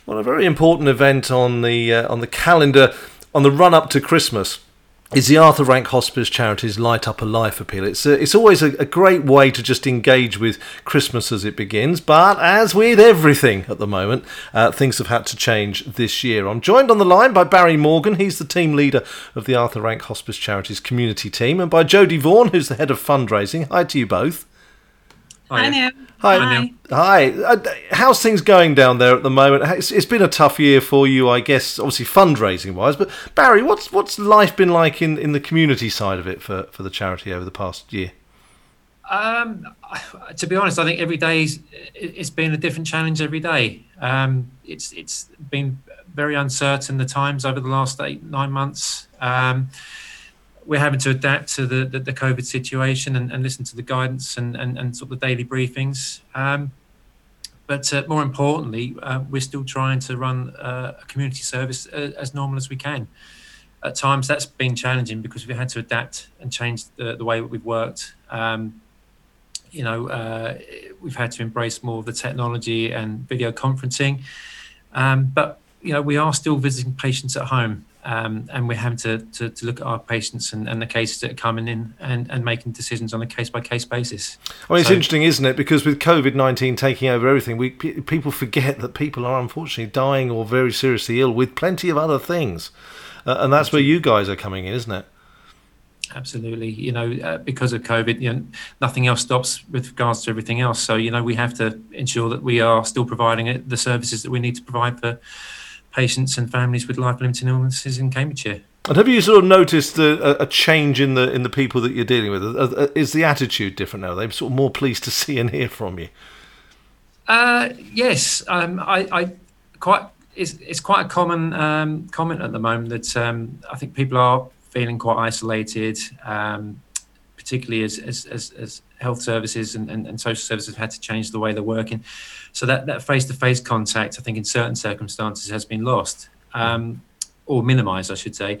Well, a very important event on the calendar on the run up to Christmas is the Arthur Rank Hospice Charities Light Up a Life appeal. It's always a great way to just engage with Christmas as it begins, but as with everything at the moment, things have had to change this year. I'm joined on the line by Barry Morgan, he's the team leader of the Arthur Rank Hospice Charities community team, and by Jodie Vaughan, who's the head of fundraising. Hi to you both. Hi, Neil. Hi. Hi. How's things going down there at the moment? It's been a tough year for you, I guess, obviously fundraising-wise. But Barry, what's life been like in the community side of it for the charity over the past year? To be honest, I think every day it's been a different challenge every day. It's been very uncertain, the times over the last 8-9 months. We're having to adapt to the COVID situation and listen to the guidance and sort of the daily briefings. But more importantly, we're still trying to run a community service as normal as we can. At times that's been challenging because we've had to adapt and change the way that we've worked. We've had to embrace more of the technology and video conferencing. But we are still visiting patients at home. And we're having to look at our patients and the cases that are coming in and making decisions on a case-by-case basis. Well, it's interesting, isn't it? Because with COVID-19 taking over everything, people forget that people are unfortunately dying or very seriously ill with plenty of other things. And that's where you guys are coming in, isn't it? Absolutely. Because of COVID, nothing else stops with regards to everything else. So, we have to ensure that we are still providing the services that we need to provide for patients and families with life-limiting illnesses in Cambridgeshire. And have you sort of noticed a change in the people that you're dealing with? Is the attitude different now? Are they sort of more pleased to see and hear from you? Yes, it's quite a common comment at the moment that I think people are feeling quite isolated, particularly as health services and social services have had to change the way they're working. So that face-to-face contact, I think, in certain circumstances has been lost or minimised, I should say.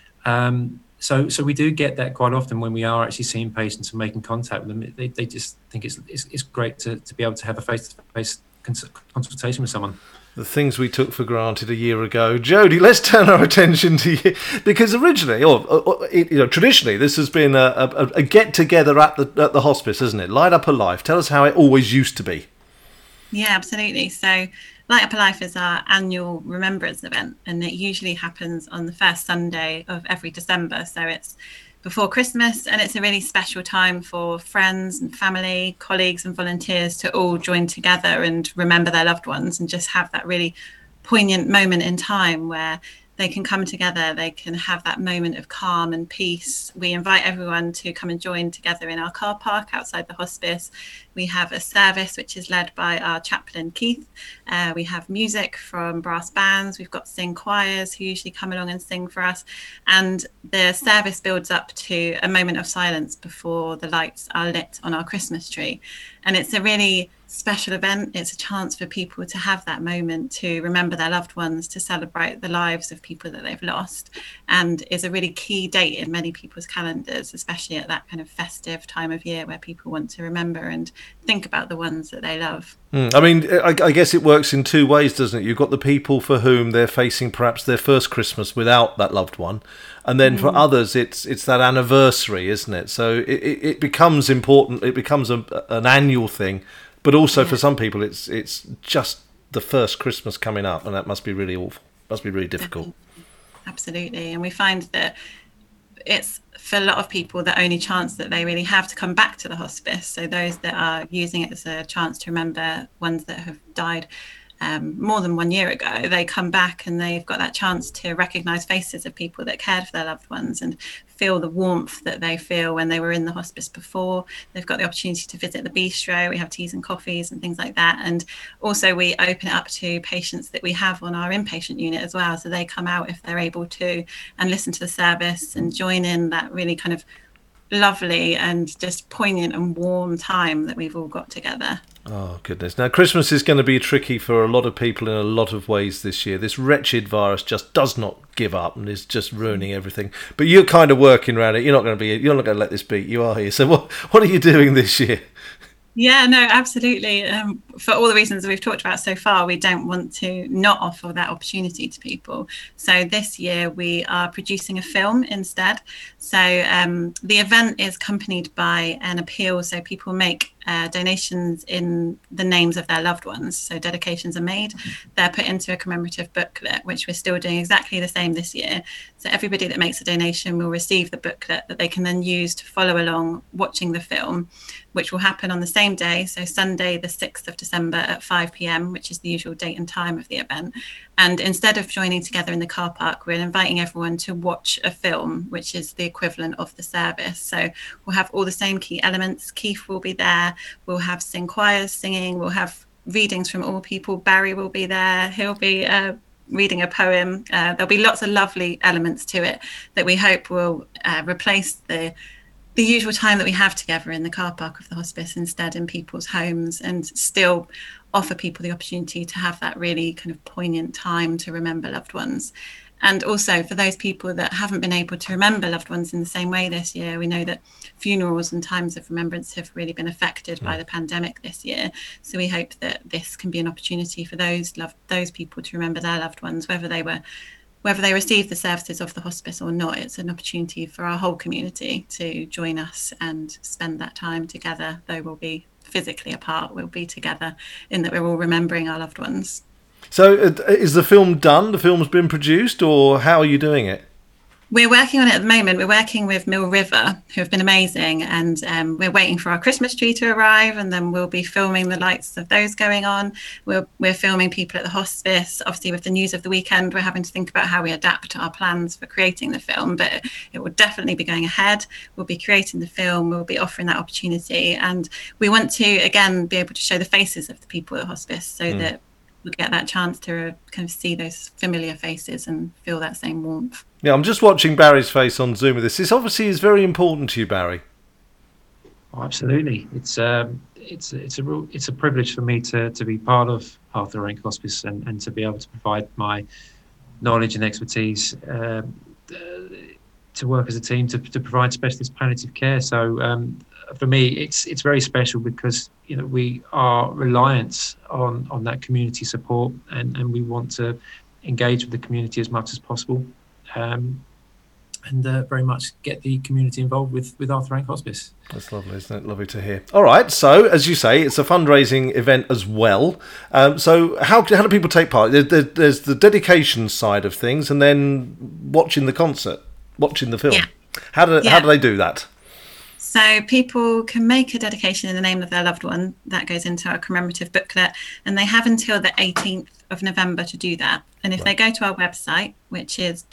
So we do get that quite often when we are actually seeing patients and making contact with them. They just think it's great to be able to have a face-to-face consultation with someone. The things we took for granted a year ago. Jodie, let's turn our attention to you, because originally, traditionally, this has been a get-together at the hospice, isn't it? Light Up a Life. Tell us how it always used to be. Yeah, absolutely. So Light Up a Life is our annual remembrance event, and it usually happens on the first Sunday of every December. So it's before Christmas, and it's a really special time for friends and family, colleagues and volunteers to all join together and remember their loved ones and just have that really poignant moment in time where they can come together, they can have that moment of calm and peace. We invite everyone to come and join together in our car park outside the hospice. We have a service which is led by our chaplain, Keith. We have music from brass bands. We've got sing choirs who usually come along and sing for us. And the service builds up to a moment of silence before the lights are lit on our Christmas tree. And it's a really special event. It's a chance for people to have that moment to remember their loved ones, to celebrate the lives of people that they've lost, and is a really key date in many people's calendars, especially at that kind of festive time of year where people want to remember and think about the ones that they love. I mean, I guess it works in two ways, doesn't it? You've got the people for whom they're facing perhaps their first Christmas without that loved one, and then for others it's that anniversary, isn't it? So it becomes important. It becomes an annual thing. But also for some people, it's just the first Christmas coming up, and that must be really awful. Must be really difficult. Absolutely. And we find that it's, for a lot of people, the only chance that they really have to come back to the hospice. So those that are using it as a chance to remember ones that have died more than 1 year ago, they come back and they've got that chance to recognise faces of people that cared for their loved ones and feel the warmth that they feel when they were in the hospice before. They've got the opportunity to visit the bistro. We have teas and coffees and things like that. And also we open it up to patients that we have on our inpatient unit as well. So they come out if they're able to and listen to the service and join in that really kind of lovely and just poignant and warm time that we've all got together. Oh, goodness. Now, Christmas is going to be tricky for a lot of people in a lot of ways this year. This wretched virus just does not give up and is just ruining everything. But you're kind of working around it. You're not going to let this beat you, are you? So what are you doing this year? Yeah, no, absolutely. for all the reasons we've talked about so far, we don't want to not offer that opportunity to people. So this year we are producing a film instead. So the event is accompanied by an appeal. So people make donations in the names of their loved ones. So dedications are made. They're put into a commemorative booklet, which we're still doing exactly the same this year. So everybody that makes a donation will receive the booklet that they can then use to follow along watching the film, which will happen on the same day. So Sunday, the 6th of December at 5 p.m, which is the usual date and time of the event. And instead of joining together in the car park, we're inviting everyone to watch a film, which is the equivalent of the service. So we'll have all the same key elements. Keith will be there. We'll have sing choirs singing. We'll have readings from all people. Barry will be there. He'll be reading a poem. There'll be lots of lovely elements to it that we hope will replace the usual time that we have together in the car park of the hospice, instead in people's homes, and still offer people the opportunity to have that really kind of poignant time to remember loved ones. And also for those people that haven't been able to remember loved ones in the same way this year, we know that funerals and times of remembrance have really been affected by the pandemic this year. So we hope that this can be an opportunity for those people to remember their loved ones, whether they receive the services of the hospice or not. It's an opportunity for our whole community to join us and spend that time together. Though we'll be physically apart, we'll be together in that we're all remembering our loved ones. So is the film done? The film's been produced, or how are you doing it? We're working on it at the moment. We're working with Mill River, who have been amazing, and we're waiting for our Christmas tree to arrive, and then we'll be filming the lights of those going on. We're filming people at the hospice. Obviously, with the news of the weekend, we're having to think about how we adapt our plans for creating the film, but it will definitely be going ahead. We'll be creating the film. We'll be offering that opportunity, and we want to, again, be able to show the faces of the people at the hospice so that we'll get that chance to kind of see those familiar faces and feel that same warmth. Yeah, I'm just watching Barry's face on Zoom with this. This obviously is very important to you, Barry. Oh, absolutely. It's a privilege for me to be part of Arthur Rank Hospice and to be able to provide my knowledge and expertise to work as a team to provide specialist palliative care. So for me, it's very special because we are reliant on that community support, and we want to engage with the community as much as possible, and very much get the community involved with Arthur Rank Hospice. That's lovely, isn't it? Lovely to hear. All right, so as you say, it's a fundraising event as well. So how do people take part? There's the dedication side of things, and then watching the concert, watching the film. Yeah. How do they do that? So people can make a dedication in the name of their loved one. That goes into our commemorative booklet, and they have until the 18th of November to do that. And if they go to our website, which is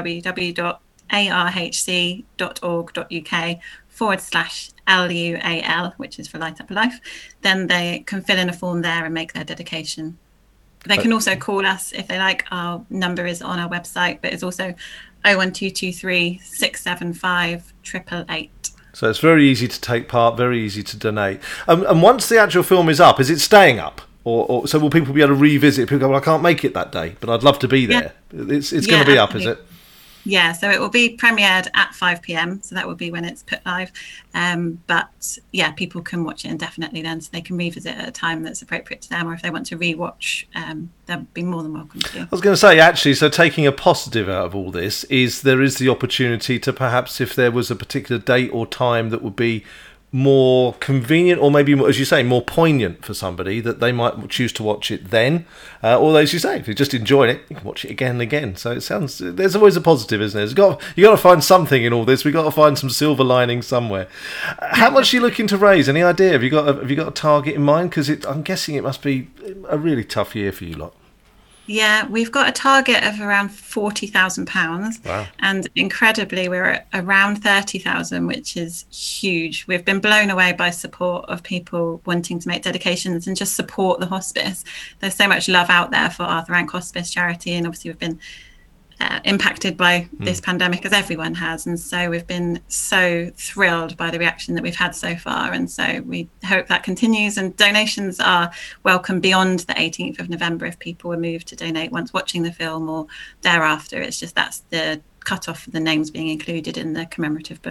www.arhc.org.uk/LUAL, which is for Light Up a Life, then they can fill in a form there and make their dedication. They can also call us if they like. Our number is on our website, but it's also 01223 675 888. So it's very easy to take part, very easy to donate. And once the actual film is up, is it staying up? Or so will people be able to revisit? People go, well, I can't make it that day, but I'd love to be there. Yeah. It's going to be up, is it? Yeah, so it will be premiered at 5 p.m, so that will be when it's put live. But yeah, people can watch it indefinitely then, so they can revisit at a time that's appropriate to them, or if they want to rewatch, they'll be more than welcome to. I was going to say, actually, so taking a positive out of all this is there is the opportunity to perhaps, if there was a particular date or time that would be more convenient, or maybe, as you say, more poignant for somebody, that they might choose to watch it then, or as you say, if you're just enjoying it, you can watch it again and again. So it sounds, there's always a positive, isn't there? You got to find something in all this. We've got to find some silver lining somewhere. How much are you looking to raise? Any idea? Have you got a target in mind? Because I'm guessing it must be a really tough year for you lot. Yeah, we've got a target of around £40,000. Wow. And incredibly, we're at around 30,000, which is huge. We've been blown away by support of people wanting to make dedications and just support the hospice. There's so much love out there for Arthur Rank Hospice charity, and obviously we've been impacted by this pandemic, as everyone has, and so we've been so thrilled by the reaction that we've had so far, and so we hope that continues. And donations are welcome beyond the 18th of November if people were moved to donate once watching the film or thereafter. It's just that's the cut off for the names being included in the commemorative booklet.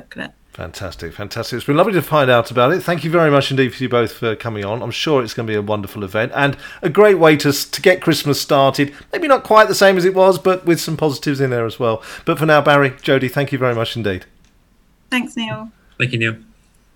Fantastic. It's been lovely to find out about it. Thank you very much indeed for you both for coming on. I'm sure it's going to be a wonderful event and a great way to get Christmas started. Maybe not quite the same as it was, but with some positives in there as well. But for now, Barry, Jodie, thank you very much indeed. Thanks, Neil. Thank you, Neil.